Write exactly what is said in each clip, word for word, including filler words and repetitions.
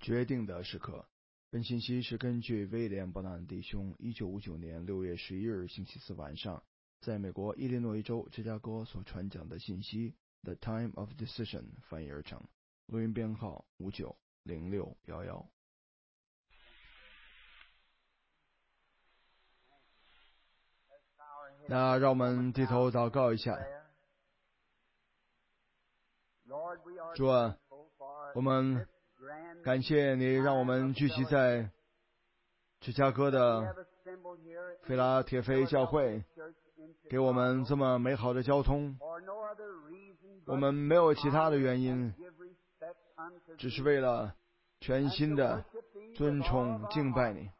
决定的时刻。本信息是根据威廉·伯南弟兄一九五九年六月十一日星期四晚上在美国伊利诺伊州芝加哥所传讲的信息 The Time of Decision 翻译而成，录音编号五九零六一一。那让我们低头祷告一下。主啊，我们感谢你让我们聚集在芝加哥的菲拉铁菲教会，给我们这么美好的交通。我们没有其他的原因，只是为了全心的尊崇敬拜你。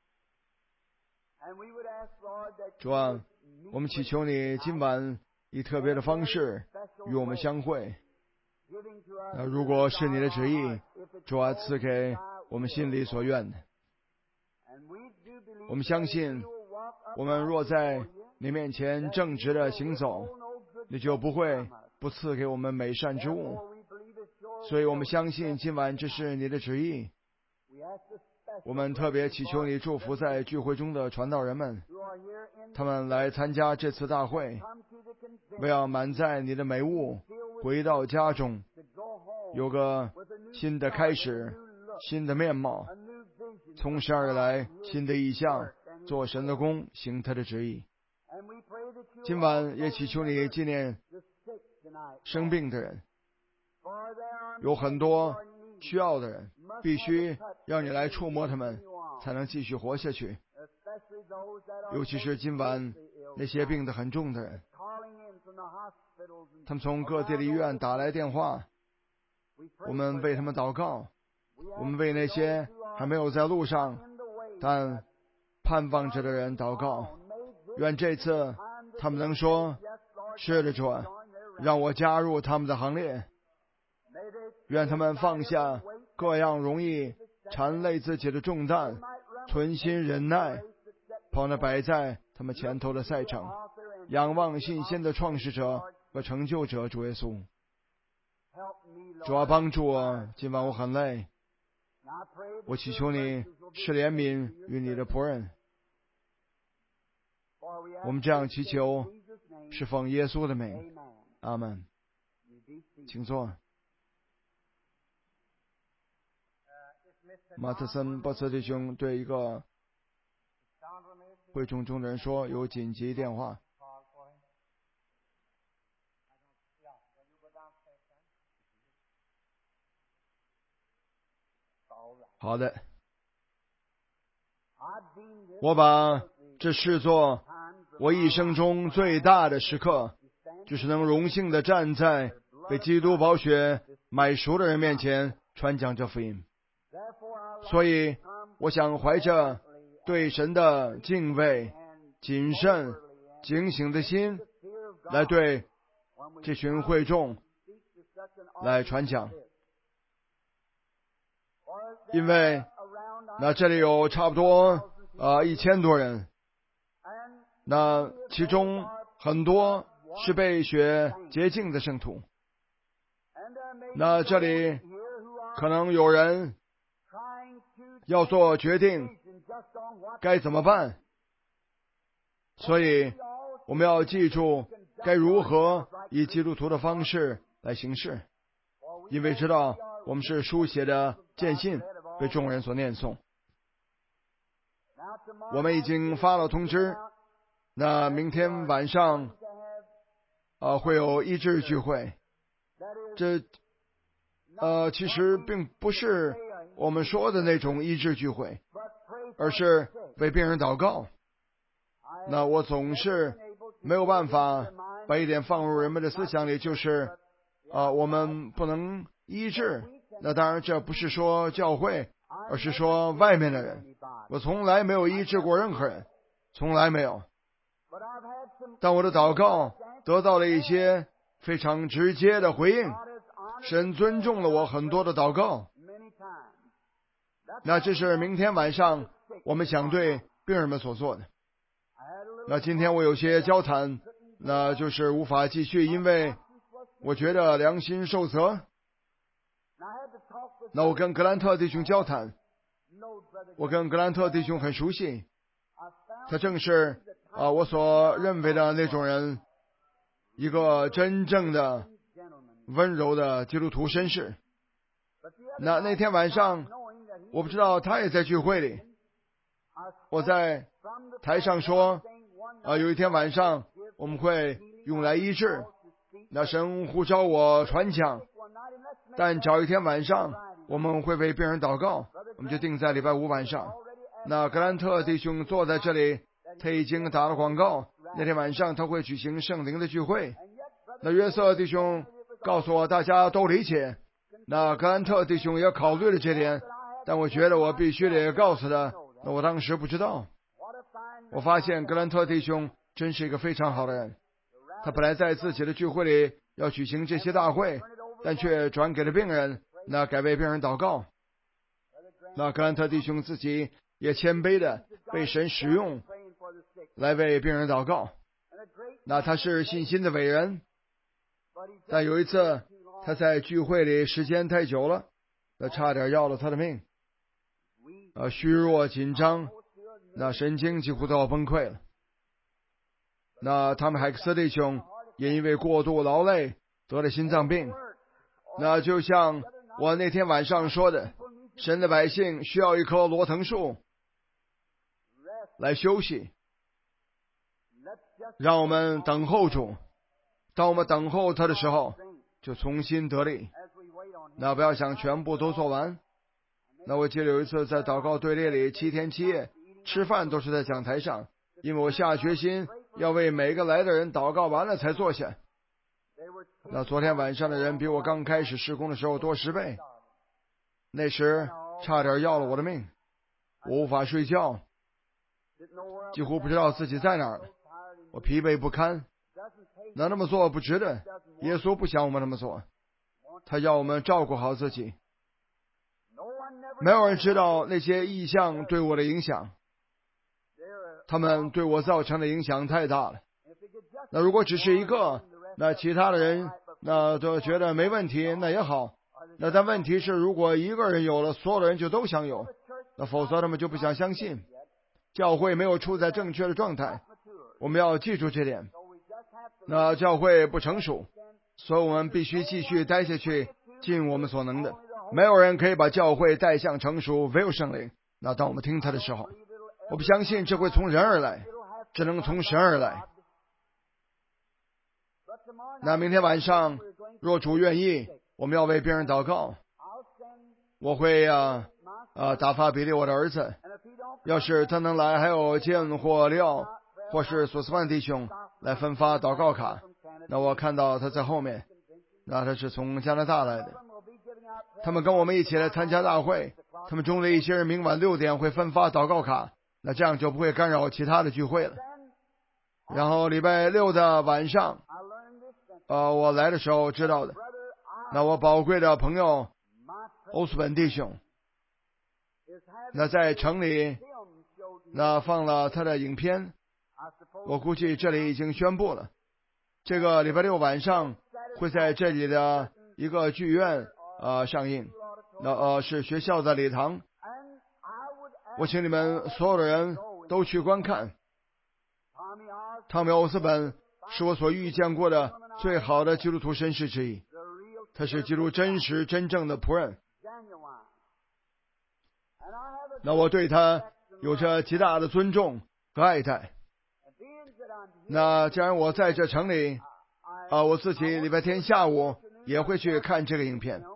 主啊，我们祈求你今晚以特别的方式与我们相会。那如果是你的旨意，主啊，赐给我们心里所愿的。我们相信，我们若在你面前正直的行走，你就不会不赐给我们美善之物。所以我们相信今晚这是你的旨意。我们特别祈求你祝福在聚会中的传道人们，他们来参加这次大会，为要满载你的美物，回到家中，有个新的开始，新的面貌，从神而来，新的意象，做神的工，行他的旨意。今晚也祈求你纪念生病的人，有很多需要的人，必须让你来触摸他们，才能继续活下去。尤其是今晚那些病得很重的人，他们从各地的医院打来电话，我们为他们祷告。我们为那些还没有在路上但盼望着的人祷告，愿这次他们能说，是的主，让我加入他们的行列。愿他们放下各样容易缠累自己的重担，存心忍耐，跑那摆在他们前头的赛程，仰望信心的创始者和成就者主耶稣。主啊，帮助我，今晚我很累，我祈求你施怜悯于你的仆人。我们这样祈求，是奉耶稣的名，阿们。请坐。马特森波茨弟兄对一个会众中的人说，有紧急电话。好的，我把这视作我一生中最大的时刻，就是能荣幸的站在被基督宝血买赎的人面前传讲这福音。所以我想怀着对神的敬畏、谨慎、警醒的心，来对这群会众来传讲。因为那这里有差不多啊一千多人，那其中很多是被血洁净的圣徒。那这里可能有人要做决定该怎么办，所以我们要记住该如何以基督徒的方式来行事，因为知道我们是书写的见信，被众人所念诵。我们已经发了通知，那明天晚上啊会有医治聚会。这呃其实并不是我们说的那种医治聚会，而是为病人祷告。那我总是没有办法把一点放入人们的思想里，就是啊、呃、我们不能医治。那当然这不是说教会，而是说外面的人。我从来没有医治过任何人，从来没有。但我的祷告得到了一些非常直接的回应，神尊重了我很多的祷告。那这是明天晚上我们想对病人们所做的。那今天我有些交谈，那就是无法继续，因为我觉得良心受责。 那我跟格兰特弟兄交谈，我跟格兰特弟兄很熟悉，他正是啊我所认为的那种人，一个真正的温柔的基督徒绅士。那那天晚上，我不知道他也在聚会里，我在台上说啊，有一天晚上我们会用来医治，那神呼召我传讲，但找一天晚上我们会为病人祷告，我们就定在礼拜五晚上。那格兰特弟兄坐在这里，他已经打了广告，那天晚上他会举行圣灵的聚会。那约瑟弟兄告诉我大家都理解，那格兰特弟兄也考虑了这点，但我觉得我必须得告诉他，那我当时不知道。我发现格兰特弟兄真是一个非常好的人，他本来在自己的聚会里要举行这些大会，但却转给了病人，那改为病人祷告。那格兰特弟兄自己也谦卑的被神使用来为病人祷告。那他是信心的伟人，但有一次他在聚会里时间太久了，那差点要了他的命，呃，虚弱紧张，那神经几乎都要崩溃了。那他们海克斯弟兄也因为过度劳累得了心脏病。那就像我那天晚上说的，神的百姓需要一棵罗藤树来休息，让我们等候主，当我们等候他的时候就重新得力。那不要想全部都做完。那我记得有一次在祷告队列里，七天七夜吃饭都是在讲台上，因为我下决心要为每个来的人祷告完了才坐下。那昨天晚上的人比我刚开始施工的时候多十倍，那时差点要了我的命，我无法睡觉，几乎不知道自己在哪儿了，我疲惫不堪。那那么做不值得，耶稣不想我们那么做，他要我们照顾好自己。没有人知道那些异象对我的影响，他们对我造成的影响太大了。那如果只是一个，那其他的人那都觉得没问题，那也好。那但问题是，如果一个人有了，所有的人就都想有，那否则他们就不想相信。教会没有处在正确的状态，我们要记住这点。那教会不成熟，所以我们必须继续待下去，尽我们所能的。没有人可以把教会带向成熟，唯有圣灵。那当我们听他的时候，我不相信这会从人而来，只能从神而来。那明天晚上若主愿意，我们要为病人祷告，我会啊啊打发比利我的儿子，要是他能来，还有建或廖或是索斯曼弟兄来分发祷告卡。那我看到他在后面，那他是从加拿大来的，他们跟我们一起来参加大会，他们中的一些人明晚六点会分发祷告卡，那这样就不会干扰其他的聚会了。然后礼拜六的晚上呃，我来的时候知道的，那我宝贵的朋友欧斯本弟兄，那在城里那放了他的影片，我估计这里已经宣布了，这个礼拜六晚上会在这里的一个剧院呃上映，那呃是学校的礼堂，我请你们所有的人都去观看。汤米·欧斯本是我所遇见过的最好的基督徒绅士之一，他是基督真实真正的仆人。那我对他有着极大的尊重和爱戴。那既然我在这城里啊，我自己礼拜天下午也会去看这个影片，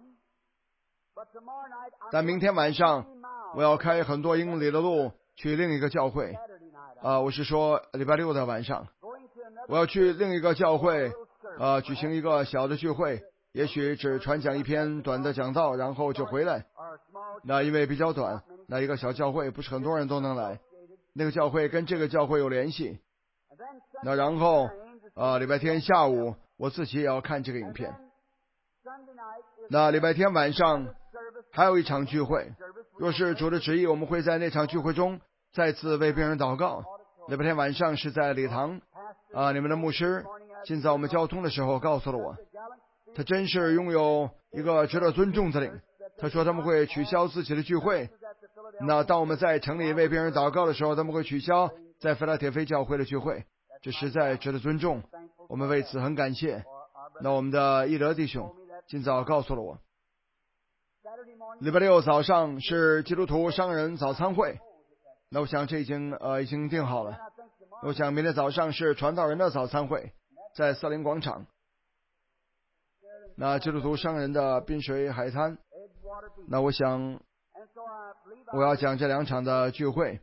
但明天晚上我要开很多英里的路去另一个教会啊，我是说礼拜六的晚上我要去另一个教会啊，举行一个小的聚会，也许只传讲一篇短的讲道，然后就回来。那因为比较短，那一个小教会不是很多人都能来，那个教会跟这个教会有联系。那然后啊，礼拜天下午我自己也要看这个影片。那礼拜天晚上还有一场聚会，若是主的旨意，我们会在那场聚会中再次为病人祷告。礼拜天晚上是在礼堂啊，你们的牧师今早我们交通的时候告诉了我，他真是拥有一个值得尊重的灵， 他说他们会取消自己的聚会。那当我们在城里为别人祷告的时候，他们会取消在菲拉铁菲教会的聚会，这实在值得尊重。我们为此很感谢。那我们的伊德弟兄今早告诉了我，礼拜六早上是基督徒商人早餐会。那我想这已经呃已经定好了。我想明天早上是传道人的早餐会，在瑟林广场。那基督徒商人的滨水海滩。那我想我要讲这两场的聚会。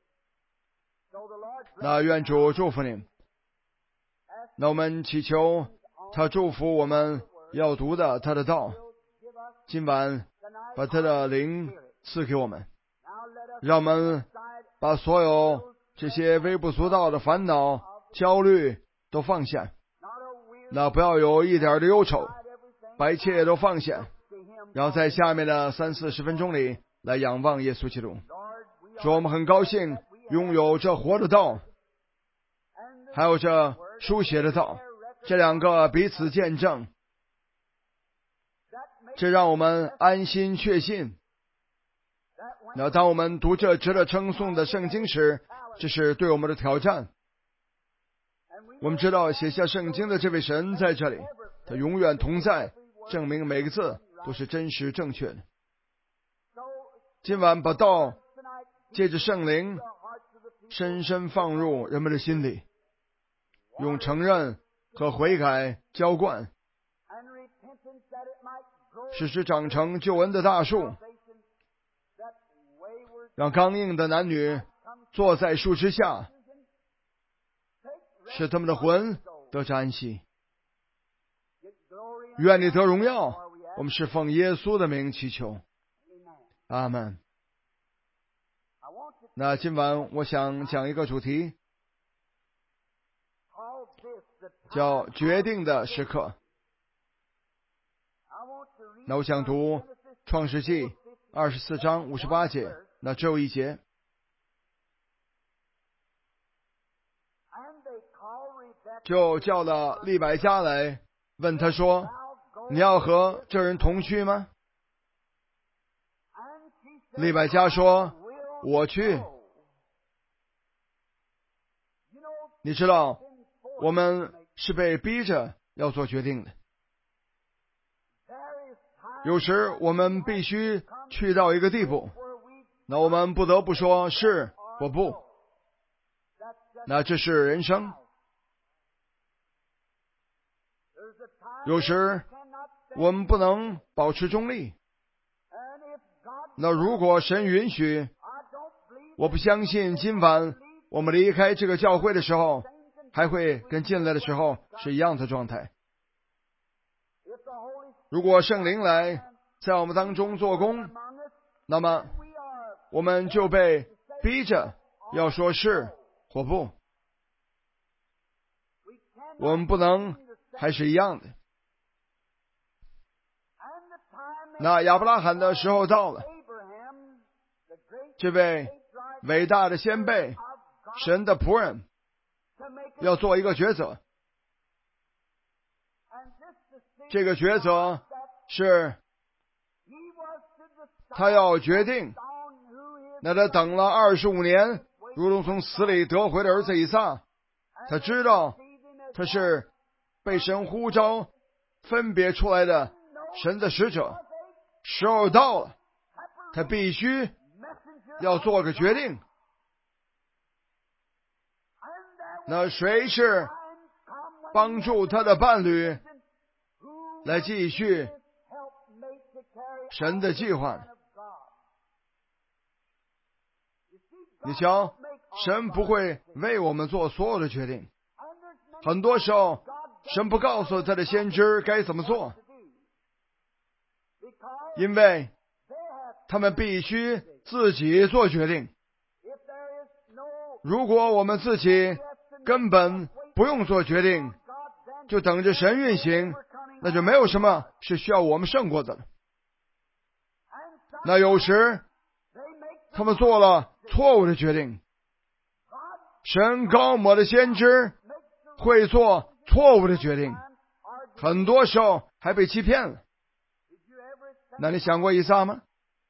那愿主祝福您。那我们祈求他祝福我们要读的他的道，今晚把他的灵赐给我们，让我们把所有这些微不足道的烦恼焦虑都放下，那不要有一点的忧愁，把一切都放下，然后在下面的三四十分钟里来仰望耶稣基督。主，我们很高兴拥有这活的道，还有这书写的道，这两个彼此见证，这让我们安心确信。那当我们读这值得称颂的圣经时，这是对我们的挑战。我们知道写下圣经的这位神在这里，他永远同在，证明每个字都是真实正确的。今晚把道借着圣灵深深放入人们的心里，用承认和悔改浇灌，使之长成救恩的大树，让刚硬的男女坐在树枝下，使他们的魂得着安息。愿你得荣耀，我们是奉耶稣的名祈求，阿们。那今晚我想讲一个主题，叫决定的时刻。那我想读创世纪二十四章五十八节，那只有一节。就叫了利百加来，问他说，你要和这人同去吗？利百加说，我去。你知道我们是被逼着要做决定的，有时我们必须去到一个地步，那我们不得不说是或不，那这是人生。有时我们不能保持中立，那如果神允许，我不相信今晚我们离开这个教会的时候还会跟进来的时候是一样的状态。如果圣灵来在我们当中做工，那么我们就被逼着要说是或不，我们不能还是一样的。那亚伯拉罕的时候到了，这位伟大的先辈，神的仆人，要做一个抉择。这个抉择是他要决定，那他等了二十五年，如同从死里得回的儿子以撒，他知道他是被神呼召分别出来的神的使者，时候到了，他必须要做个决定。那谁是帮助他的伴侣来继续神的计划？你瞧，神不会为我们做所有的决定，很多时候神不告诉他的先知该怎么做，因为他们必须自己做决定。如果我们自己根本不用做决定，就等着神运行，那就没有什么是需要我们胜过的了。那有时他们做了错误的决定，神高摩的先知会做错误的决定，很多时候还被欺骗了。 那你想过以撒吗？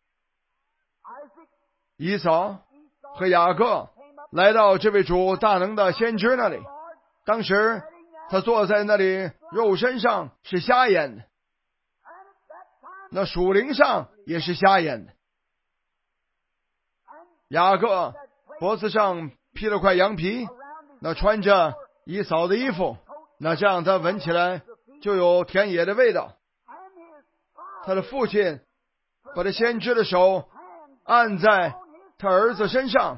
以扫和雅各来到这位主大能的先知那里，当时他坐在那里，肉身上是瞎眼的，那属灵上也是瞎眼的。雅各脖子上披了块羊皮，那穿着以扫的衣服，那这样他闻起来就有田野的味道。他的父亲把他先知的手按在他儿子身上，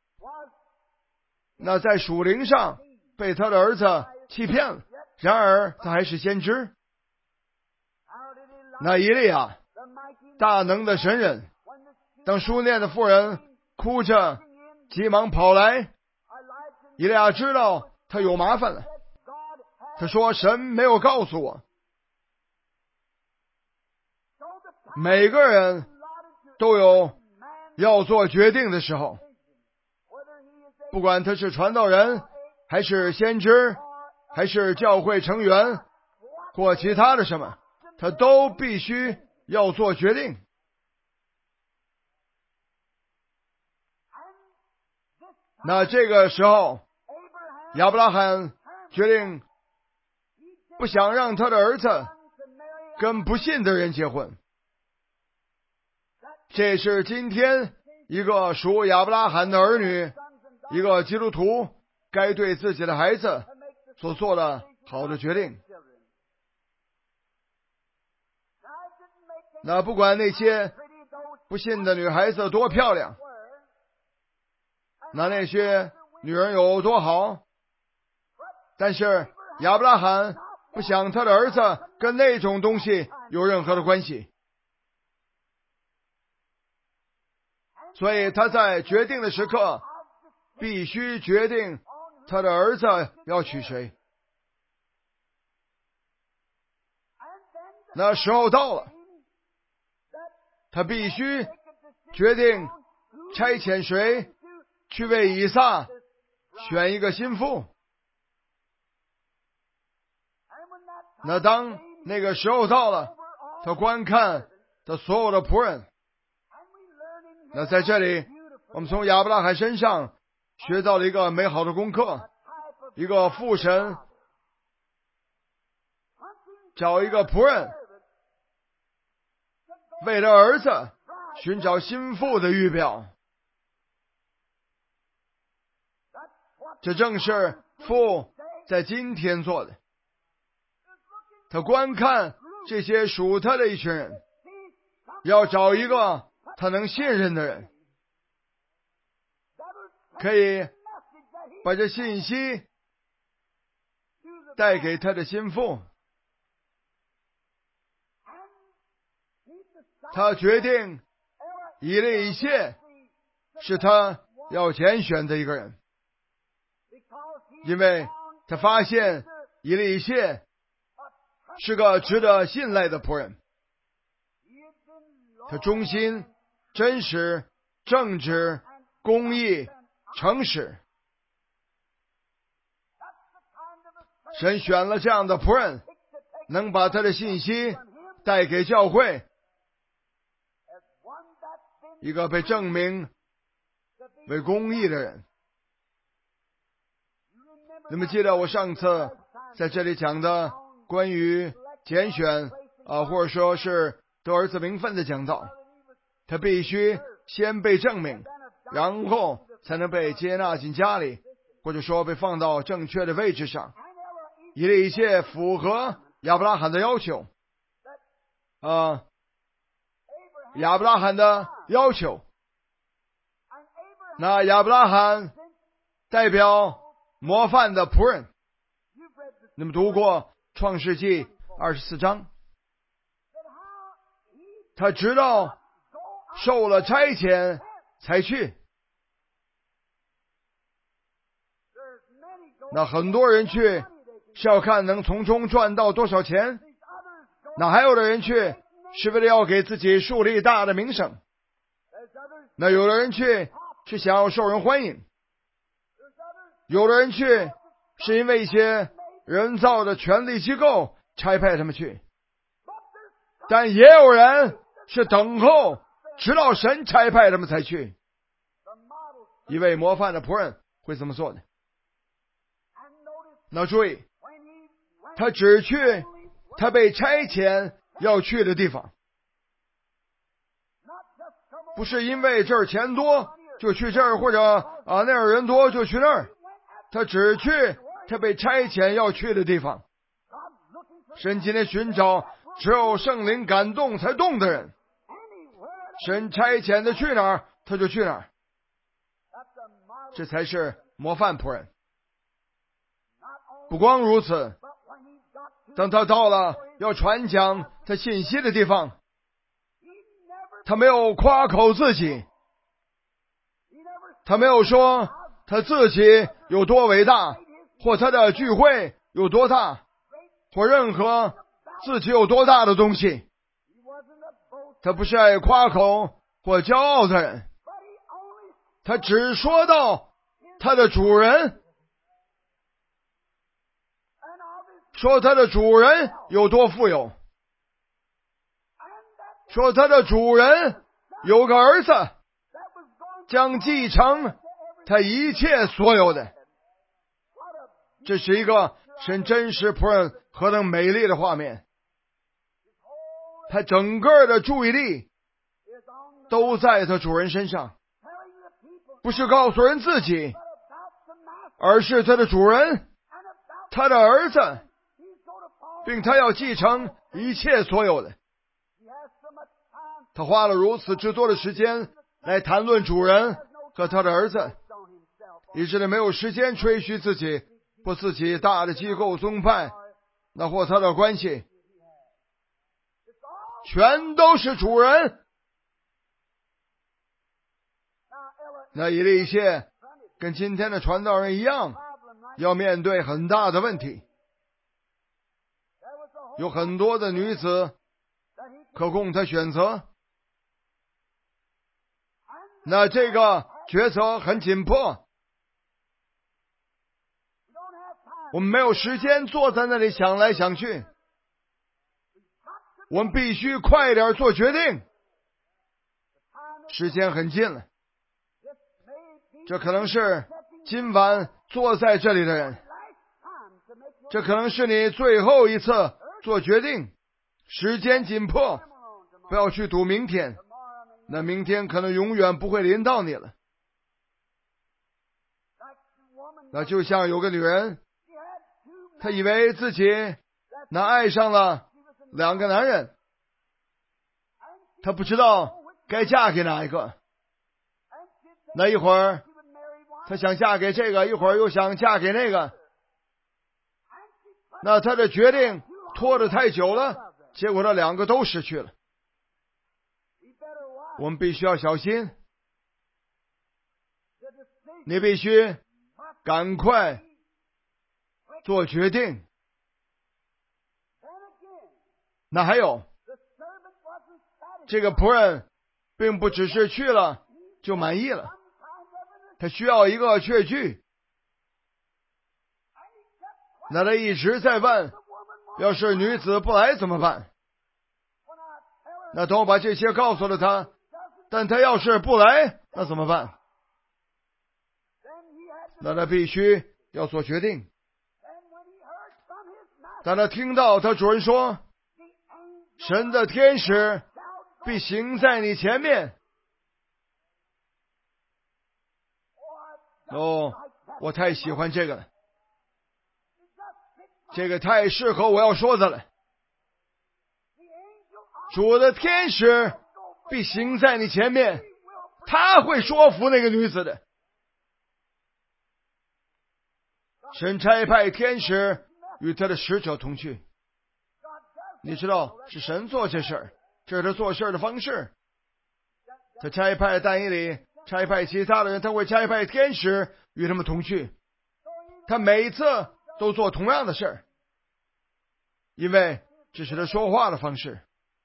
那在属灵上被他的儿子欺骗了，然而他还是先知。那以利亚大能的神人，当书念的妇人哭着急忙跑来，以利亚知道他有麻烦了，他说神没有告诉我。每个人都有要做决定的时候，不管他是传道人还是先知还是教会成员或其他的什么，他都必须要做决定。那这个时候亚伯拉罕决定不想让他的儿子跟不信的人结婚。这是今天一个属亚伯拉罕的儿女，一个基督徒该对自己的孩子所做的好的决定。那不管那些不信的女孩子多漂亮，那那些女人有多好，但是亚伯拉罕不想他的儿子跟那种东西有任何的关系，所以他在决定的时刻必须决定他的儿子要娶谁。那时候到了，他必须决定差遣谁去为以撒选一个心腹。那当那个时候到了，他观看他所有的仆人。那在这里我们从亚伯拉罕身上学到了一个美好的功课，一个父神找一个仆人为了儿子寻找心腹的预表。这正是父在今天做的，他观看这些属他的一群人，要找一个他能信任的人，可以把这信息带给他的心腹。他决定以利以谢是他要拣选的一个人，因为他发现以利以谢是个值得信赖的仆人，他忠心、真实、正直、公义、诚实。神选了这样的仆人，能把他的信息带给教会，一个被证明为公义的人。你们记得我上次在这里讲的关于拣选啊，或者说是得儿子名分的讲道，他必须先被证明，然后才能被接纳进家里，或者说被放到正确的位置上。以利以谢符合亚伯拉罕的要求啊，亚伯拉罕的要求。那亚伯拉罕代表模范的仆人，你们读过创世纪二十四章，他直到受了差遣才去。那很多人去是要看能从中赚到多少钱，那还有的人去是为了要给自己树立大的名声，那有的人去是想要受人欢迎，有的人去是因为一些人造的权力机构差派他们去，但也有人是等候，直到神差派他们才去。一位模范的仆人会这么做的。那注意，他只去他被差遣要去的地方，不是因为这儿钱多就去这儿，或者啊那儿人多就去那儿。他只去他被差遣要去的地方。神今天寻找只有圣灵感动才动的人，神差遣的去哪儿他就去哪儿，这才是模范仆人。不光如此，当他到了要传讲他信息的地方，他没有夸口自己，他没有说他自己有多伟大，或他的聚会有多大，或任何自己有多大的东西。他不是爱夸口或骄傲的人，他只说到他的主人，说他的主人有多富有，说他的主人有个儿子将继承他一切所有的。这是一个神真实仆人何等美丽的画面。他整个的注意力都在他主人身上，不是告诉人自己，而是他的主人，他的儿子，并他要继承一切所有的。他花了如此之多的时间来谈论主人和他的儿子，以致他没有时间吹嘘自己或自己大的机构宗派，那或他的关系，全都是主人。那以利谢跟今天的传道人一样，要面对很大的问题。有很多的女子可供他选择，那这个抉择很紧迫，我们没有时间坐在那里想来想去，我们必须快点做决定，时间很近了。这可能是今晚坐在这里的人，这可能是你最后一次做决定，时间紧迫，不要去赌明天，那明天可能永远不会临到你了。那就像有个女人，她以为自己那爱上了两个男人，她不知道该嫁给哪一个。那一会儿她想嫁给这个，一会儿又想嫁给那个，那她的决定拖得太久了，结果这两个都失去了。我们必须要小心，你必须赶快做决定。那还有，这个仆人并不只是去了就满意了，他需要一个确据。那他一直在问，要是女子不来怎么办？那等我把这些告诉了他，但他要是不来，那怎么办？那他必须要做决定。当他听到他主人说，神的天使必行在你前面，哦，我太喜欢这个了，这个太适合我要说的了。主的天使必行在你前面，他会说服那个女子的。神差派天使与他的使者同去，你知道是神做这事儿，这是他做事的方式。他差派但以理，差派其他的人，他会差派天使与他们同去。他每一次都做同样的事儿，因为这是他说话的方式。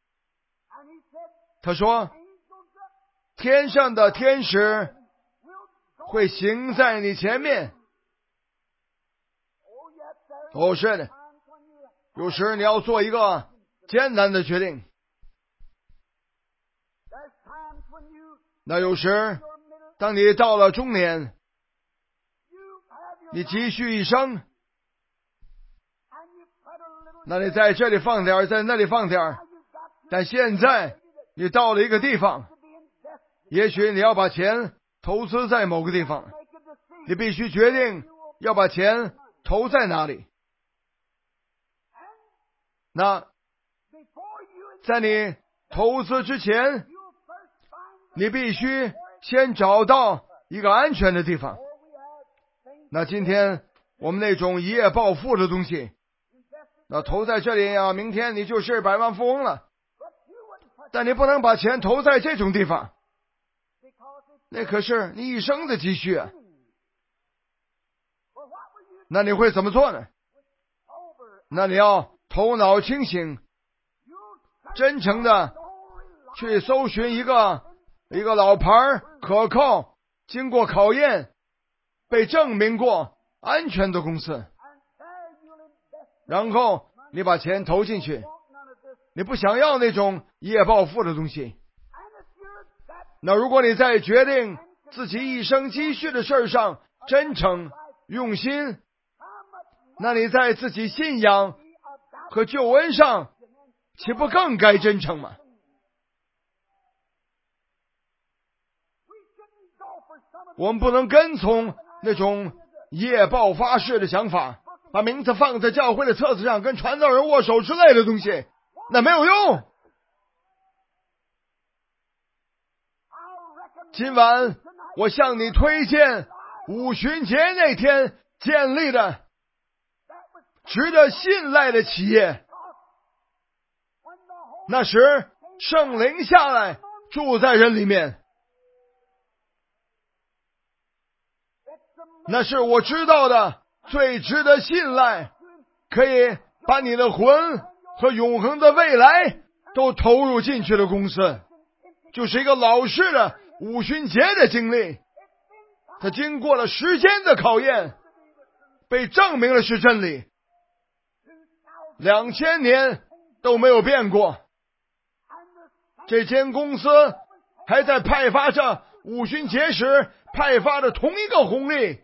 他说，天上的天使会行在你前面。哦，是的，有时你要做一个艰难的决定， 那有时当你到了中年，你积蓄一生，那你在这里放点，在那里放点，但现在你到了一个地方，也许你要把钱投资在某个地方，你必须决定要把钱投在哪里。那在你投资之前，你必须先找到一个安全的地方。那今天我们那种一夜暴富的东西，那投在这里啊，明天你就是百万富翁了。但你不能把钱投在这种地方，那可是你一生的积蓄啊。那你会怎么做呢？那你要头脑清醒，真诚的去搜寻一个一个老牌可靠、经过考验、被证明过安全的公司，然后你把钱投进去。你不想要那种一夜暴富的东西。那如果你在决定自己一生积蓄的事上真诚用心，那你在自己信仰和救恩上岂不更该真诚吗？我们不能跟从那种夜爆发式的想法，把名字放在教会的册子上，跟传道人握手之类的东西，那没有用。今晚我向你推荐五旬节那天建立的值得信赖的企业。那时圣灵下来住在人里面，那是我知道的最值得信赖，可以把你的魂和永恒的未来都投入进去的公司，就是一个老式的五旬节的经历。它经过了时间的考验，被证明了是真理，两千年都没有变过。这间公司还在派发着五旬节时派发的同一个红利，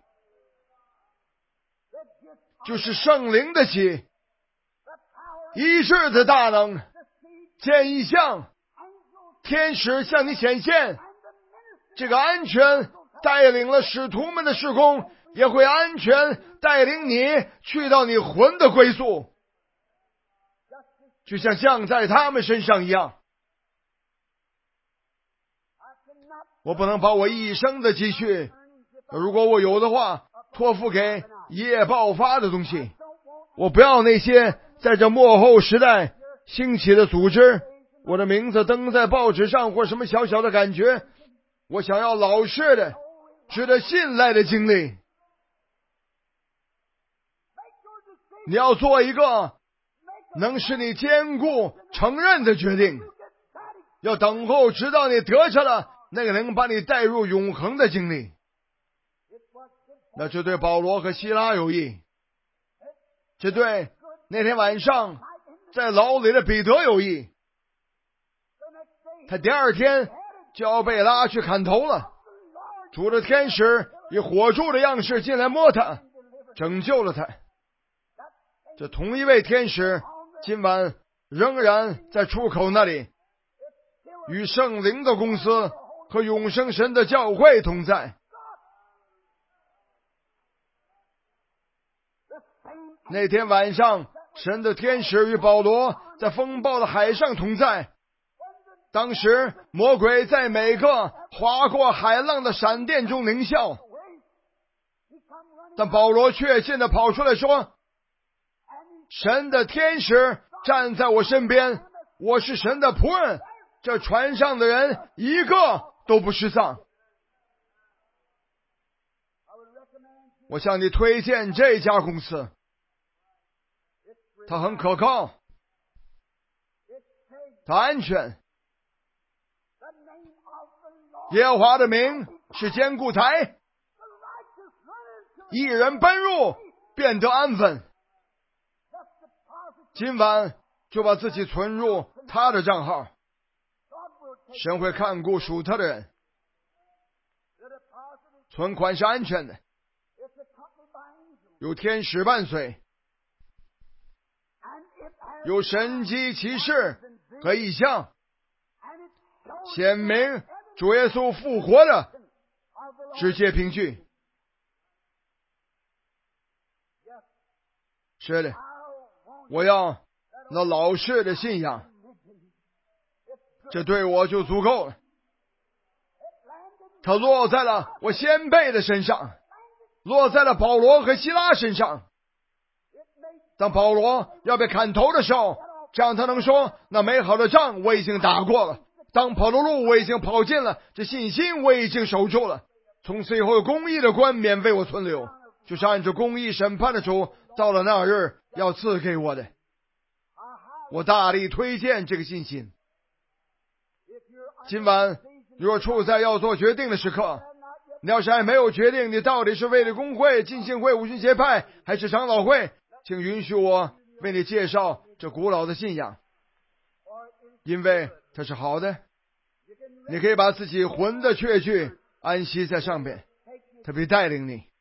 就是圣灵的喜，医治的大能，见异象，天使向你显现。这个安全带领了使徒们的事工，也会安全带领你去到你魂的归宿，就像降在他们身上一样。我不能把我一生的积蓄，如果我有的话，托付给一夜爆发的东西。我不要那些在这末后时代兴起的组织，我的名字登在报纸上或什么小小的感觉。我想要老式的值得信赖的经历。你要做一个能使你坚固承认的决定，要等候直到你得着了那个能把你带入永恒的经历。那这对保罗和希拉有益，这对那天晚上在牢里的彼得有益。他第二天就要被拉去砍头了，主的天使以火柱的样式进来摸他，拯救了他。这同一位天使今晚仍然在出口那里，与圣灵的公司和永生神的教会同在。那天晚上，神的天使与保罗在风暴的海上同在。当时魔鬼在每个划过海浪的闪电中狞笑，但保罗确信地跑出来说，神的天使站在我身边，我是神的仆人，这船上的人一个都不失丧。我向你推荐这家公司，它很可靠，它安全，耶和华的名是坚固台，一人奔入便得安分。今晚就把自己存入他的账号，神会看顾属他的人。 存款是安全的，有天使伴随，有神迹奇事和异象，显明主耶稣复活的直接凭据。是的，我要那老式的信仰，这对我就足够了。它落在了我先辈的身上，落在了保罗和希拉身上。当保罗要被砍头的时候，这样他能说，那美好的仗我已经打过了，当跑的路我已经跑尽了，这信心我已经守住了，从此以后公义的冠冕为我存留，就是按照公义审判的主到了那日要赐给我的。我大力推荐这个信心。今晚如果处在要做决定的时刻，你要是还没有决定你到底是为了公会、浸信会、五旬节派还是长老会，请允许我为你介绍这古老的信仰，因为它是好的。你可以把自己魂的确据安息在上边，它必带领你。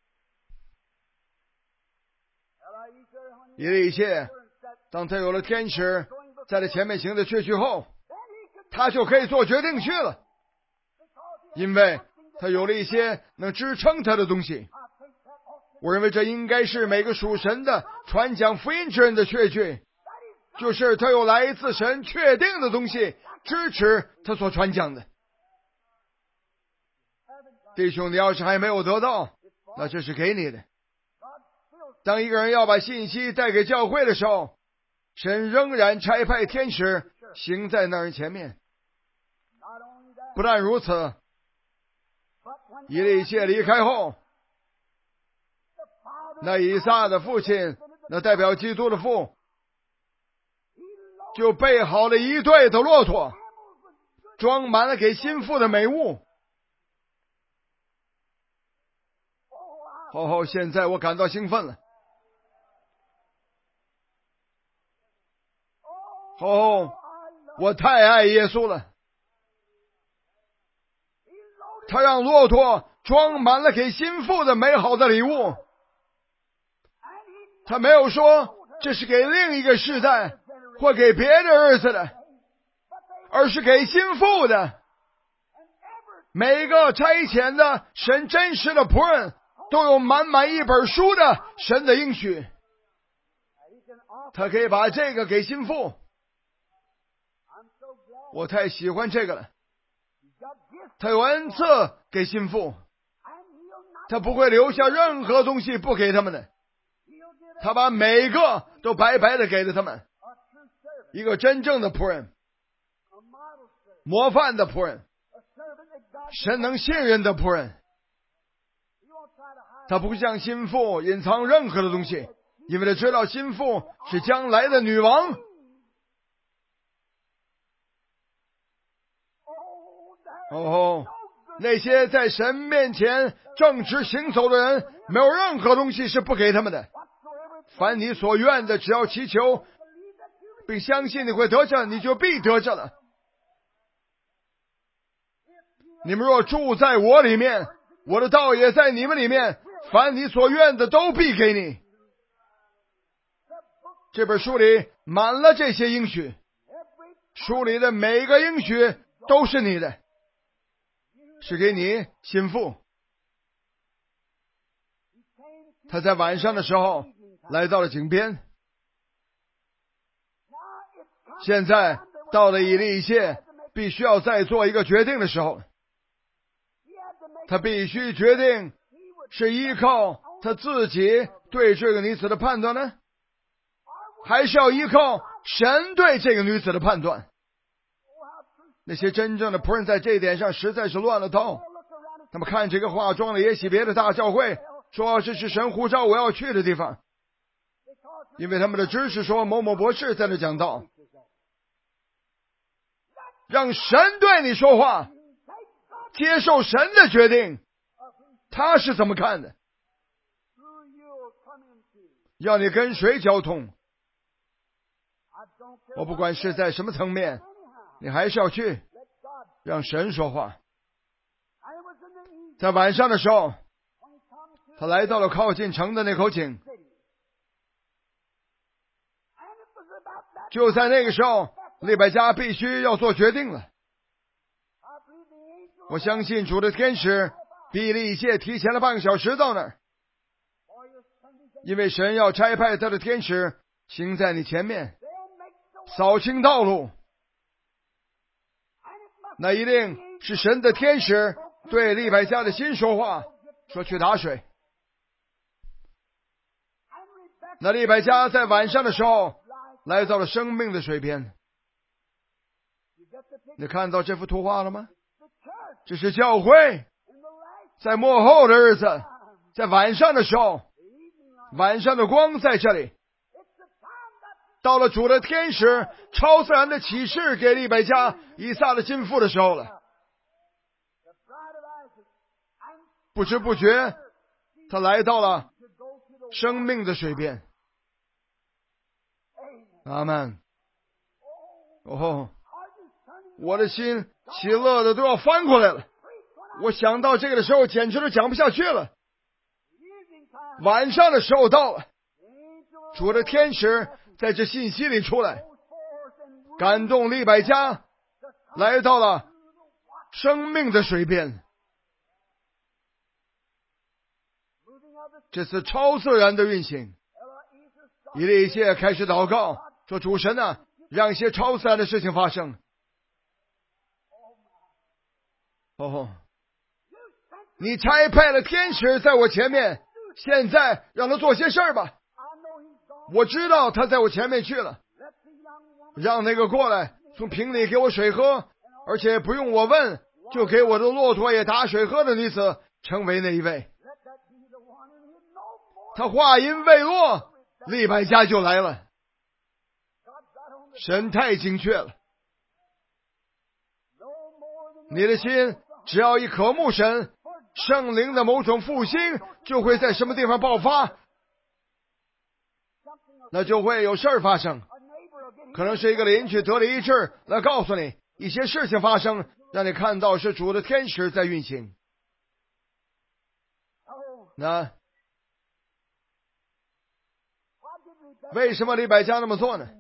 以利谢当他有了天使在他前面行的确据后，他就可以做决定去了，因为他有了一些能支撑他的东西。我认为这应该是每个属神的传讲福音之人的确据，就是他有来自神确定的东西支持他所传讲的。弟兄，你要是还没有得到，那这是给你的。当一个人要把信息带给教会的时候，神仍然差派天使行在那人前面。不但如此，以利谢离开后，那以撒的父亲，那代表基督的父，就备好了一队的骆驼，装满了给心腹的美物。哦，现在我感到兴奋了。哦，我太爱耶稣了。他让骆驼装满了给心腹的美好的礼物。他没有说这是给另一个世代或给别的儿子的，而是给心腹的。每个差遣的神真实的仆人都有满满一本书的神的应许，他可以把这个给心腹。我太喜欢这个了。他有恩赐给心腹，他不会留下任何东西不给他们的，他把每个都白白的给了他们。一个真正的仆人，模范的仆人，神能信任的仆人。他不向心腹隐藏任何的东西，因为他知道心腹是将来的女王。哦，那些在神面前正直行走的人，没有任何东西是不给他们的。凡你所愿的，只要祈求并相信你会得着，你就必得着了。你们若住在我里面，我的道也在你们里面，凡你所愿的都必给你。这本书里满了这些应许，书里的每个应许都是你的，是给你心腹。他在晚上的时候来到了井边，现在到了以利谢必须要再做一个决定的时候，他必须决定是依靠他自己对这个女子的判断呢，还是要依靠神对这个女子的判断。那些真正的仆人在这一点上实在是乱了套。他们看这个化妆的也许别的大教会，说这是神呼召我要去的地方，因为他们的知识说某某博士在那讲道。让神对你说话，接受神的决定，他是怎么看的，要你跟谁交通，我不管是在什么层面，你还是要去让神说话。在晚上的时候， 他来到了靠近城的那口井。就在那个时候，利百加必须要做决定了。我相信主的天使比利谢提前了半个小时到那儿，因为神要差派他的天使行在你前面，扫清道路。那一定是神的天使对利百加的心说话，说去打水。那利百加在晚上的时候来到了生命的水边。你看到这幅图画了吗？这是教会在末后的日子，在晚上的时候，晚上的光在这里。到了主的天使超自然的启示给利百加以撒的心腹的时候了。不知不觉他来到了生命的水边。阿们。哦，我的心喜乐的都要翻过来了。我想到这个的时候简直都讲不下去了。晚上的时候到了，主的天使在这信息里出来，感动利百加来到了生命的水边。这是超自然的运行。以利谢开始祷告，说主神啊，让一些超自然的事情发生。哦，你差派了天使在我前面，现在让他做些事儿吧。我知道他在我前面去了，让那个过来从瓶里给我水喝，而且不用我问就给我的骆驼也打水喝的女子成为那一位。他话音未落，利百加就来了。神太精确了。你的心只要一渴慕神，圣灵的某种复兴就会在什么地方爆发，那就会有事儿发生。可能是一个邻居得了医治，来告诉你一些事情发生，让你看到是主的天使在运行。那为什么利百加那么做呢？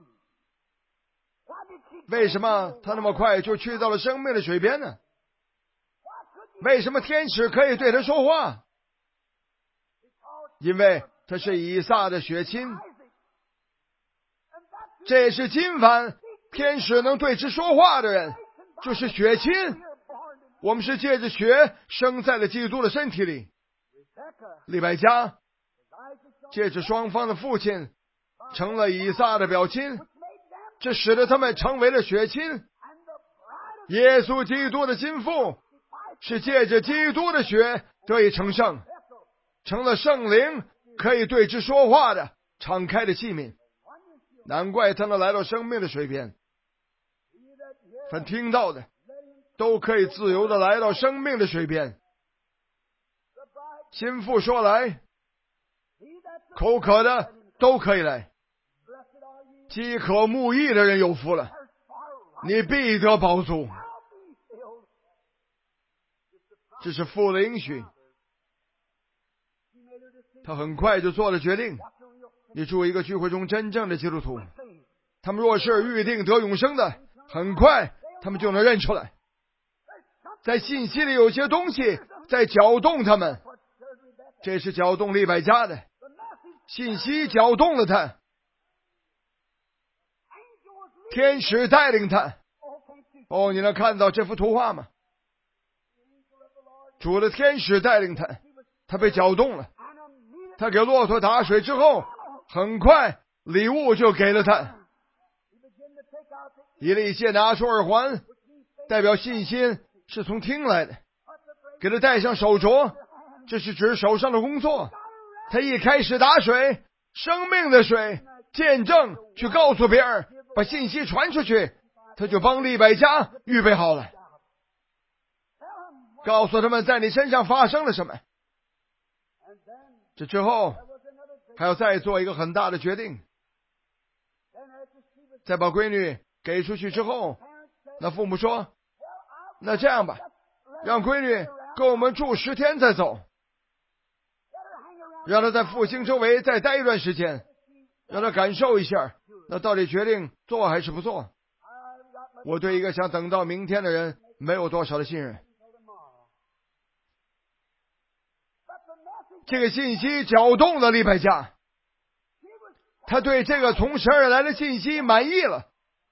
为什么他那么快就去到了生命的水边呢？为什么天使可以对他说话？因为他是以撒的血亲。这也是今晚天使能对之说话的人，就是血亲。我们是借着血生在了基督的身体里。利百加借着双方的父亲成了以撒的表亲，这使得他们成为了血亲。耶稣基督的心腹是借着基督的血得以成圣，成了圣灵可以对之说话的敞开的器皿。难怪他能来到生命的水边。凡听到的都可以自由的来到生命的水边。心腹说来，口渴的都可以来。饥渴慕义的人有福了，你必得饱足。这是父的应许。他很快就做了决定。你住一个聚会中真正的基督徒，他们若是预定得永生的，很快他们就能认出来。在信息里有些东西在搅动他们，这是搅动利百加的信息，搅动了他。天使带领他。哦，你能看到这幅图画吗？主的天使带领他，他被搅动了。他给骆驼打水之后，很快礼物就给了他。以利谢拿出耳环，代表信心是从听来的，给他戴上手镯，这是指手上的工作。他一开始打水，生命的水，见证，去告诉别人，把信息传出去，他就帮利百加预备好了，告诉他们在你身上发生了什么。这之后还要再做一个很大的决定。再把闺女给出去之后，那父母说，那这样吧，让闺女跟我们住十天再走。 让他在复兴周围再待一段时间，让他感受一下，那到底决定做还是不做。我对一个想等到明天的人没有多少的信任。这个信息搅动了利百加，他对这个从神而来的信息满意了。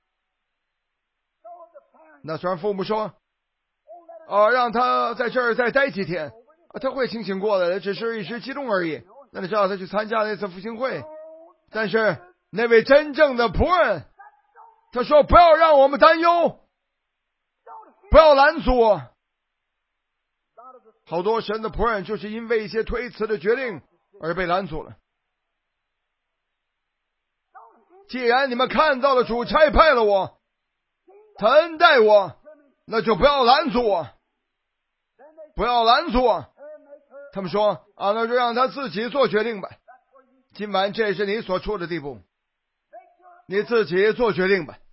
那虽然父母说啊，让他在这儿再待几天，啊、他会清醒过来的，只是一时激动而已。那你知道他去参加那次复兴会，但是那位真正的仆人，他说不要让我们担忧，不要拦阻我。好多神的仆人就是因为一些推辞的决定而被拦阻了。既然你们看到了主差派了我，他恩待我，那就不要拦阻我，不要拦阻我。他们说啊，那就让他自己做决定吧。今晚这是你所处的地步，你自己做决定吧。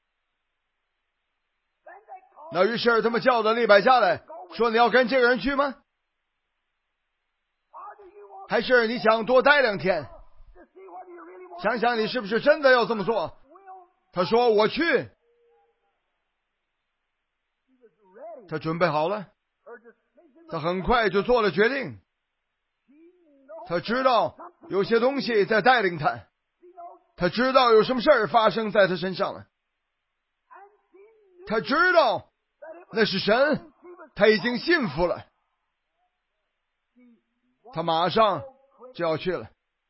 那于是他们叫了利百加来说，你要跟这个人去吗？还是你想多待两天，想想你是不是真的要这么做？他说我去。他准备好了，他很快就做了决定。他知道有些东西在带领他，他知道有什么事儿发生在他身上了，他知道那是神，他已经信服了，他马上就要去了。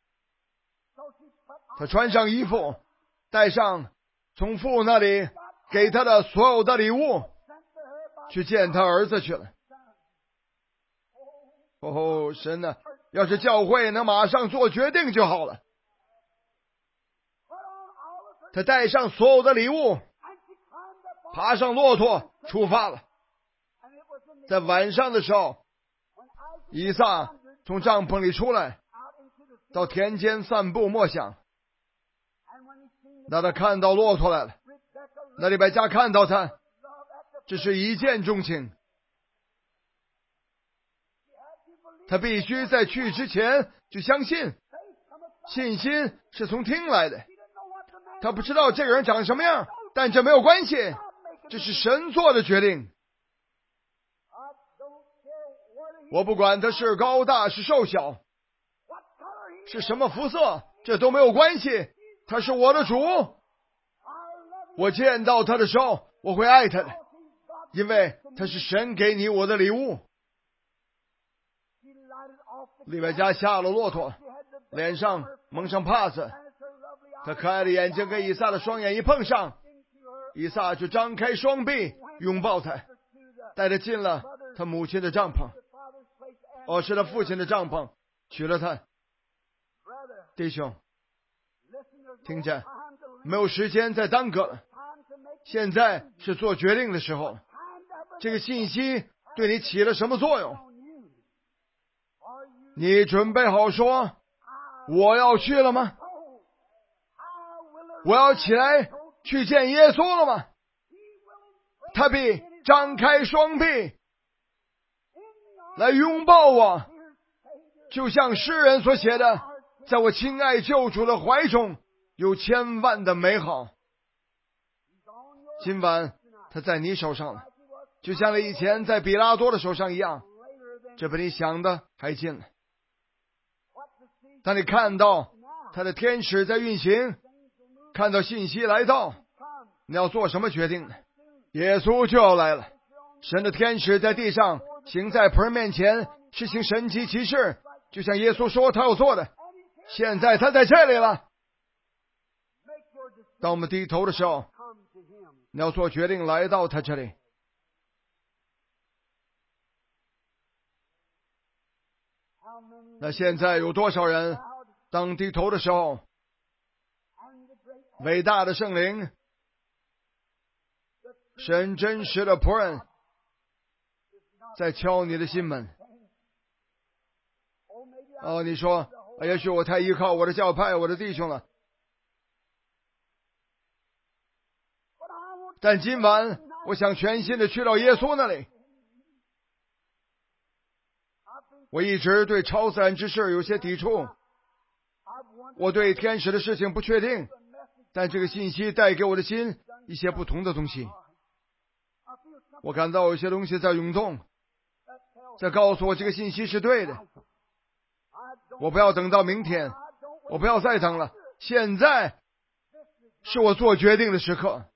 他穿上衣服，带上从父那里给他的所有的礼物，去见他儿子去了。哦，神呐，要是教会能马上做决定就好了。他带上所有的礼物，爬上骆驼出发了。在晚上的时候，以撒从帐篷里出来，到田间散步默想。那他看到骆驼来了，那利百加看到他，这是一见钟情。他必须在去之前就相信，信心是从听来的。他不知道这个人长什么样，但这没有关系，这是神做的决定。我不管他是高大是瘦小，是什么肤色，这都没有关系，他是我的主。我见到他的时候，我会爱他的，因为他是神给你我的礼物。利百加下了骆驼，脸上蒙上帕子，他可爱的眼睛跟以撒的双眼一碰上，以撒就张开双臂拥抱他，带他进了他母亲的帐篷。哦，是他父亲的帐篷，娶了他。弟兄，听见，没有时间再耽搁了，现在是做决定的时候。这个信息对你起了什么作用？你准备好说我要去了吗？我要起来去见耶稣了吗？他必张开双臂来拥抱我，就像诗人所写的，在我亲爱救主的怀中有千万的美好。今晚他在你手上了，就像以前在比拉多的手上一样，这比你想的还近了。当你看到他的天使在运行，看到信息来到，你要做什么决定呢？耶稣就要来了，神的天使在地上行在仆人面前，实行神迹奇事，就像耶稣说他要做的。现在他在这里了。当我们低头的时候，你要做决定来到他这里。那现在有多少人当低头的时候，伟大的圣灵，神真实的仆人在敲你的心门。哦，你说也许我太依靠我的教派我的弟兄了，但今晚我想全心的去到耶稣那里。 我一直对超自然之事有些抵触，我对天使的事情不确定，但这个信息带给我的心一些不同的东西。我感到有些东西在涌动，在告诉我这个信息是对的。我不要等到明天，我不要再等了，现在是我做决定的时刻。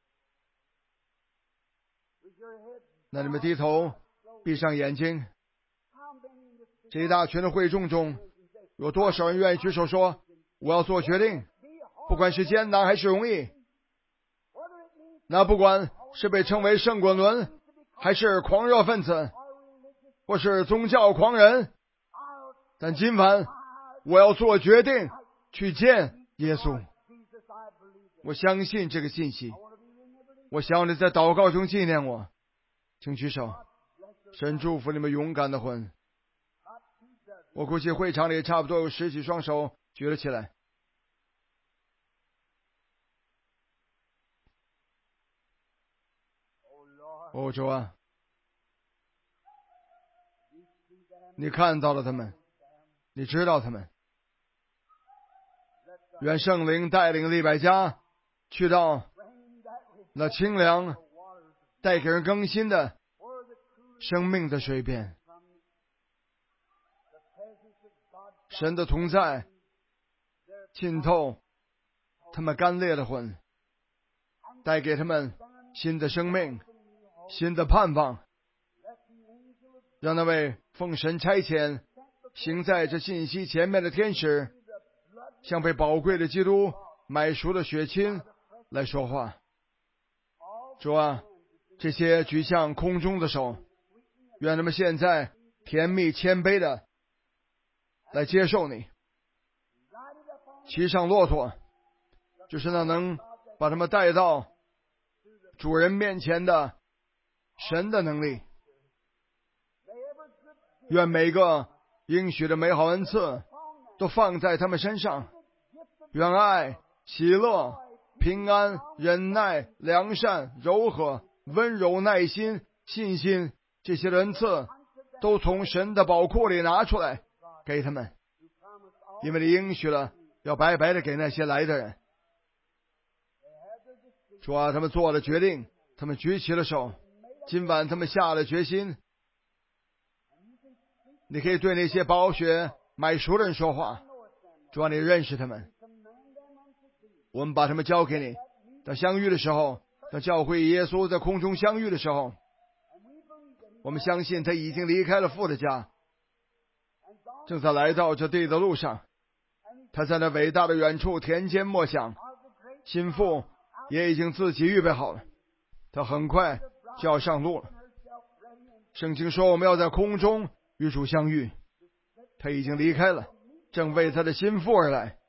那你们低头，闭上眼睛。这一大群的会众中，有多少人愿意举手说，我要做决定，不管是艰难还是容易，那不管是被称为圣滚轮，还是狂热分子，或是宗教狂人，但今晚我要做决定去见耶稣。我相信这个信息，我想你在祷告中纪念我，请举手。神祝福你们勇敢的魂。我估计会场里差不多有十几双手举了起来。哦，主啊，你看到了他们，你知道他们。愿圣灵带领利百加去到那清凉带给人更新的生命的水边。神的同在浸透他们干裂的魂，带给他们新的生命，新的盼望。让那位奉神差遣行在这信息前面的天使，像被宝贵的基督买赎的血亲来说话。主啊，这些举向空中的手，愿他们现在甜蜜谦卑的来接受你。骑上骆驼，就是那能把他们带到主人面前的神的能力。愿每个应许的美好恩赐都放在他们身上。愿爱、喜乐、平安、忍耐、良善、柔和、温柔、耐心、信心，这些恩赐都从神的宝库里拿出来给他们，因为你应许了要白白的给那些来的人。主啊，他们做了决定，他们举起了手，今晚他们下了决心。你可以对那些宝血买赎的人说话，主啊，你认识他们，我们把他们交给你。当相遇的时候，当教会耶稣在空中相遇的时候，我们相信他已经离开了父的家，正在来到这地的路上。他在那伟大的远处田间默想，心腹也已经自己预备好了，他很快就要上路了。圣经说我们要在空中与主相遇，他已经离开了，正为他的心腹而来。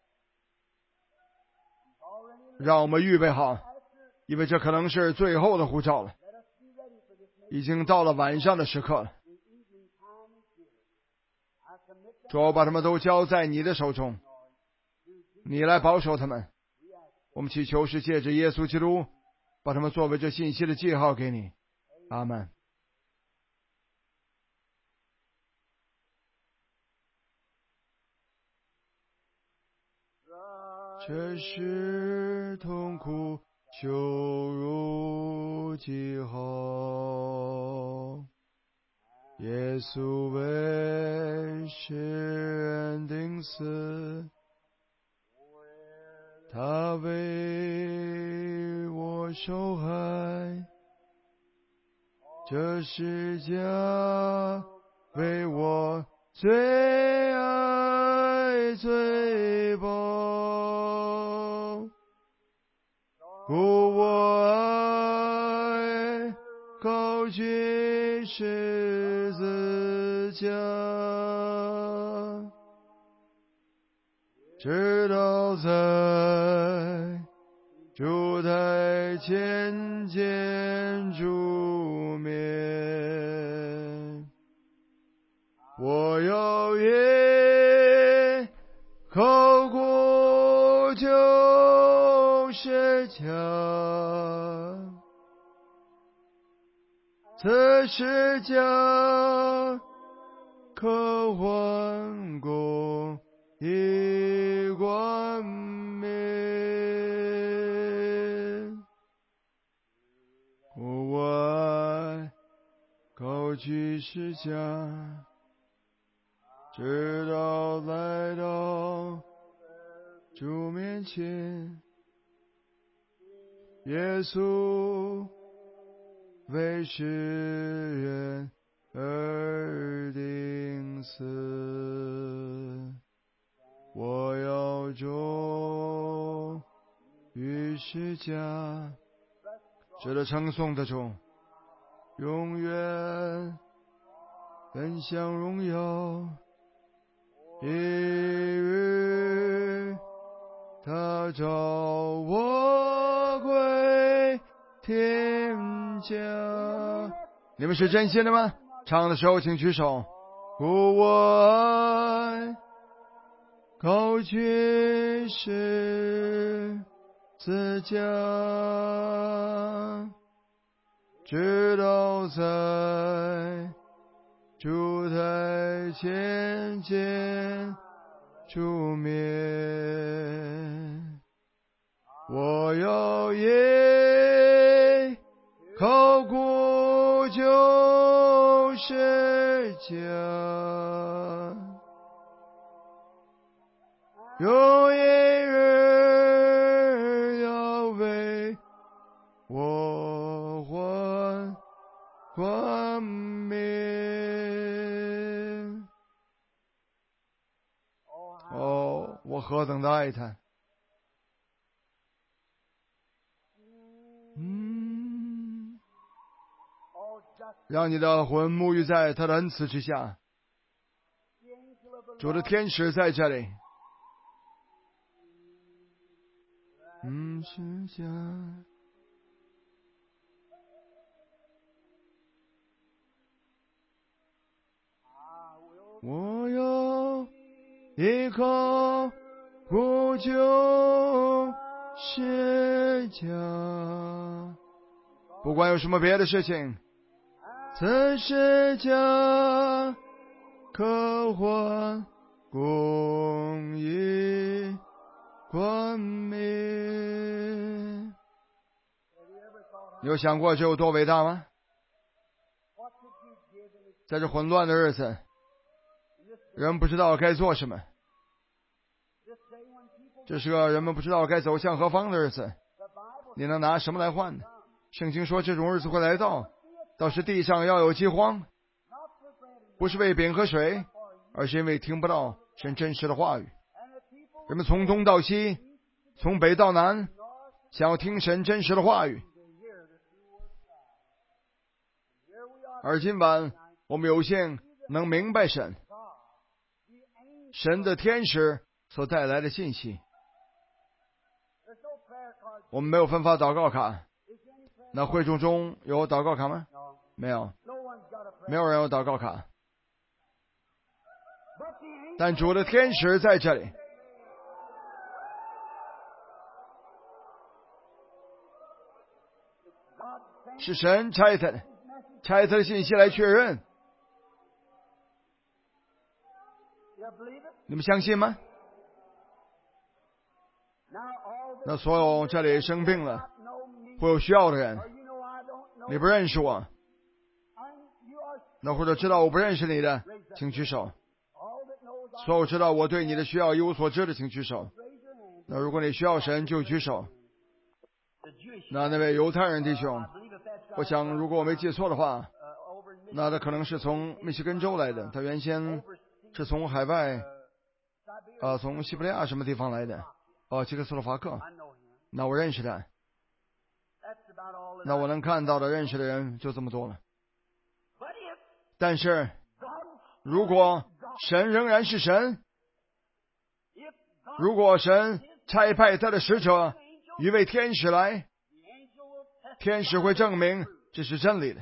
让我们预备好，因为这可能是最后的呼召了，已经到了晚上的时刻了。主，我把他们都交在你的手中，你来保守他们。我们祈求是借着耶稣基督把他们作为这信息的记号给你。阿们。这是痛苦羞辱记号，耶稣为世人钉死，他为我受害，这十字架为我最爱最宝。故我爱高举十字架，直到在主台前见主面。我要耶口苦就是家，此世家可欢顾以冠冕。国外高举十架，直到来到主面前。耶稣为世人而钉死，我要忠于十架，值得称颂的主，永远分享荣耀。一日他召我归天家。你们是真心的吗？唱的时候请举手。故我爱高举十字架，直到在主台前见主面。我要耶靠古旧十架，有一日要为我还冠冕。哦，我何等的爱他！嗯，让你的魂沐浴在他的恩慈之下。主的天使在这里。嗯，是家。我要依靠古旧十架，不管有什么别的事情，此十架可换公义冠冕。你有想过这有多伟大吗？在这混乱的日子，人不知道该做什么，这是个人们不知道该走向何方的日子，你能拿什么来换呢？圣经说这种日子会来到，到时地上要有饥荒，不是为饼和水，而是因为听不到神真实的话语。人们从东到西，从北到南，想要听神真实的话语。而今晚我们有幸能明白神神的天使所带来的信息。我们没有分发祷告卡，那会众中有祷告卡吗？没有，没有人有祷告卡。但主的天使在这里，是神差他的，差他的信息来确认。你们相信吗？那所有这里生病了或有需要的人，你不认识我，那或者知道我不认识你的，请举手。所有知道我对你的需要一无所知的，请举手。那如果你需要神，就举手。那那位犹太人弟兄，我想如果我没记错的话，那他可能是从密西根州来的，他原先是从海外啊、呃，从西伯利亚什么地方来的，哦，捷克斯洛伐克。那我认识他，那我能看到的认识的人就这么多了。但是如果神仍然是神，如果神差派他的使者一位天使来，天使会证明这是真理的，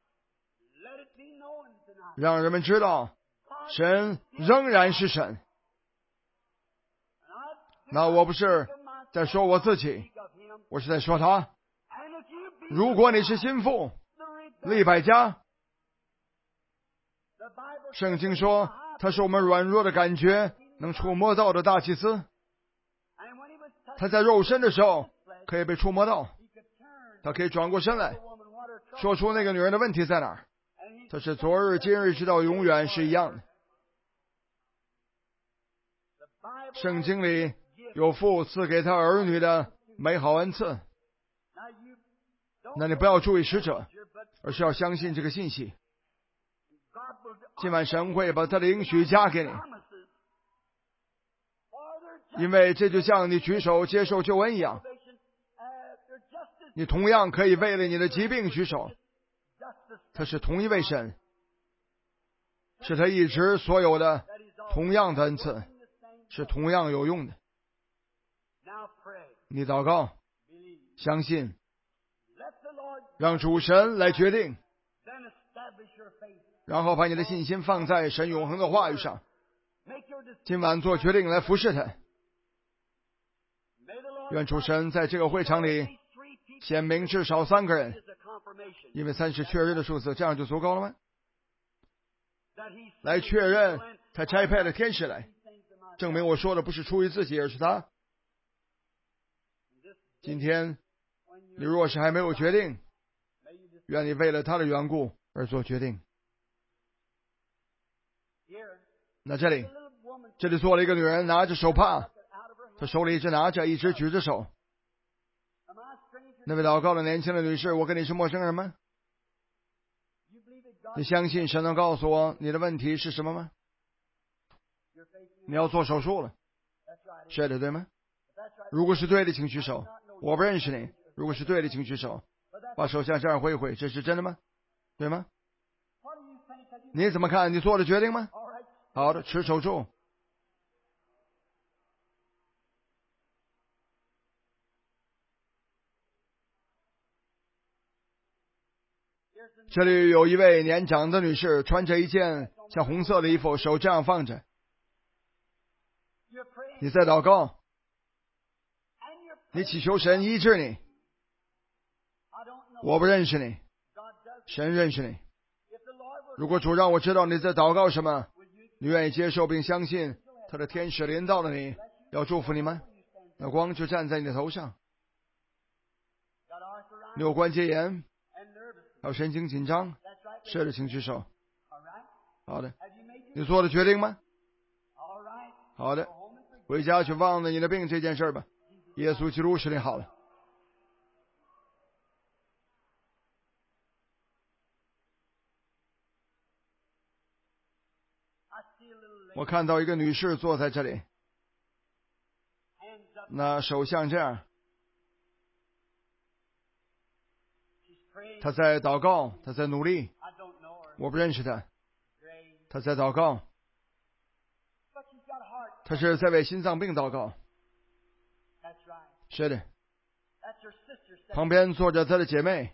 让人们知道神仍然是神。那我不是在说我自己，我是在说他。如果你是心腹利百加， 圣经说他是我们软弱的感觉能触摸到的大祭司。他在肉身的时候可以被触摸到，他可以转过身来说出那个女人的问题在哪儿。他是昨日今日直到永远是一样的。圣经里有父赐给他儿女的美好恩赐，那你不要注意使者，而是要相信这个信息。今晚神会把他的应许加给你，因为这就像你举手接受救恩一样，你同样可以为了你的疾病举手。他是同一位神，是他一直所有的同样的恩赐，是同样有用的。你祷告，相信，让主神来决定，然后把你的信心放在神永恒的话语上。今晚做决定来服侍他。愿主神在这个会场里显明至少三个人，因为三是确认的数字，这样就足够了吗？来确认他差派了天使来，证明我说的不是出于自己，而是他。今天你若是还没有决定，愿你为了他的缘故而做决定。那这里这里坐了一个女人，拿着手帕，她手里一直拿着，一直举着手。那位祷告的年轻的女士，我跟你是陌生人吗？你相信神能告诉我你的问题是什么吗？你要做手术了，是的，对吗？如果是对的，请举手。我不认识你。如果是对的，请举手。把手向这儿挥一挥，这是真的吗？对吗？你怎么看？你做了决定吗？好的，持守住。这里有一位年长的女士，穿着一件像红色的衣服，手这样放着。你在祷告，你祈求神医治你。我不认识你，神认识你。如果主让我知道你在祷告什么，你愿意接受并相信他的天使临到了你，要祝福你吗？那光就站在你的头上。你有关节炎，还有神经紧张，是的，请举手。好的，你做了决定吗？好的，回家去忘了你的病这件事吧。耶稣基督使你好了。我看到一个女士坐在这里，那手像这样，她在祷告，她在努力。我不认识她，她在祷告，她是在为心脏病祷告。是的，旁边坐着她的姐妹，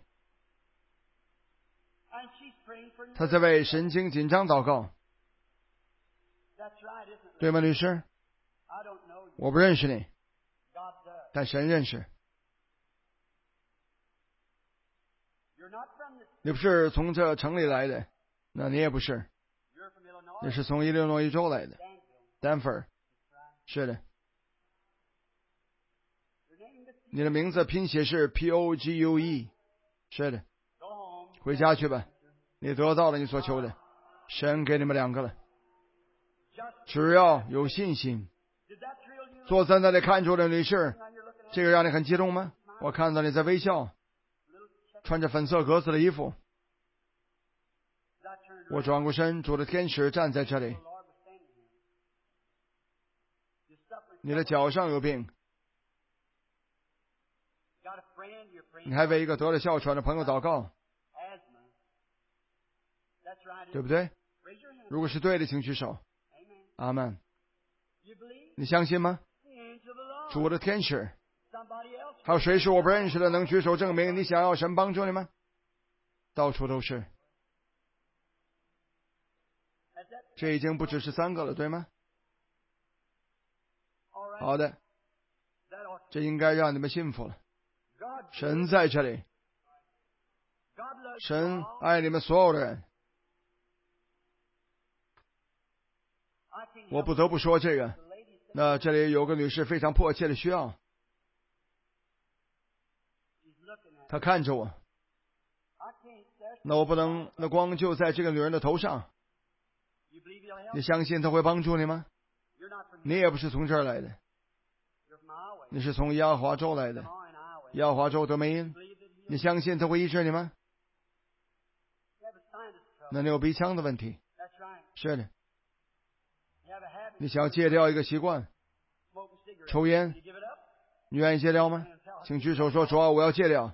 她在为神经紧张祷告。对吗，女士？我不认识你，但神认识。你不是从这城里来的，那你也不是，你是从伊利诺伊州来的，丹佛。是的，你的名字拼写是 P O G U E。 是的，回家去吧，你得到了你所求的，神给你们两个了。只要有信心。坐在那里看着的女士，这个让你很激动吗？我看到你在微笑，穿着粉色格子的衣服。我转过身，主的天使站在这里。你的脚上有病，你还为一个得了哮喘的朋友祷告，对不对？如果是对的，请举手。阿们。你相信吗？主的天使，还有谁是我不认识的？能举手证明你想要神帮助你吗？到处都是。这已经不只是三个了，对吗？好的，这应该让你们幸福了。神在这里，神爱你们所有的人。 我不得不说这个。那这里有个女士非常迫切的需要，她看着我，那我不能，那光就在这个女人的头上。你相信她会帮助你吗？你也不是从这儿来的，你是从亚华州来的，亚华州德梅因。你相信她会医治你吗？那你有鼻腔的问题。是的。你想要戒掉一个习惯，抽烟，你愿意戒掉吗？请举手说，主啊，我要戒掉。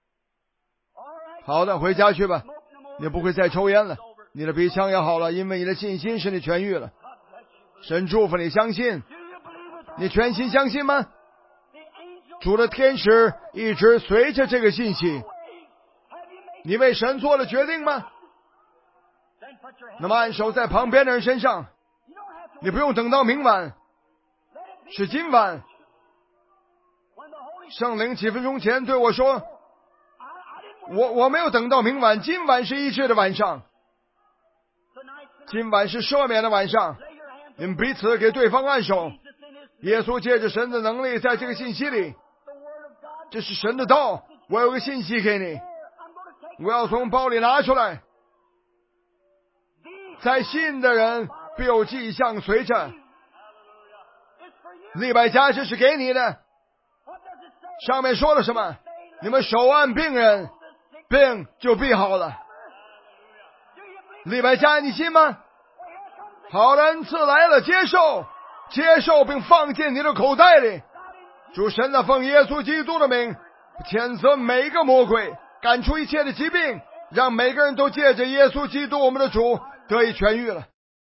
好的，回家去吧，你不会再抽烟了，你的鼻腔也好了，因为你的信心使你痊愈了。神祝福你，相信，你全心相信吗？主的天使一直随着这个信息，你为神做了决定吗？那么按手在旁边的人身上，你不用等到明晚，是今晚。圣灵几分钟前对我说，我我没有等到明晚，今晚是医治的晚上，今晚是赦免的晚上。你们彼此给对方按手，耶稣借着神的能力在这个信息里，这是神的道。我有个信息给你，我要从包里拿出来，在信的人必有迹象随着。利百加，这是给你的。上面说了什么？你们手按病人，病就必好了。利百加，你信吗？好的恩赐来了，接受，接受并放进你的口袋里。主神的奉耶稣基督的名，谴责每一个魔鬼，赶出一切的疾病，让每个人都借着耶稣基督我们的主得以痊愈了。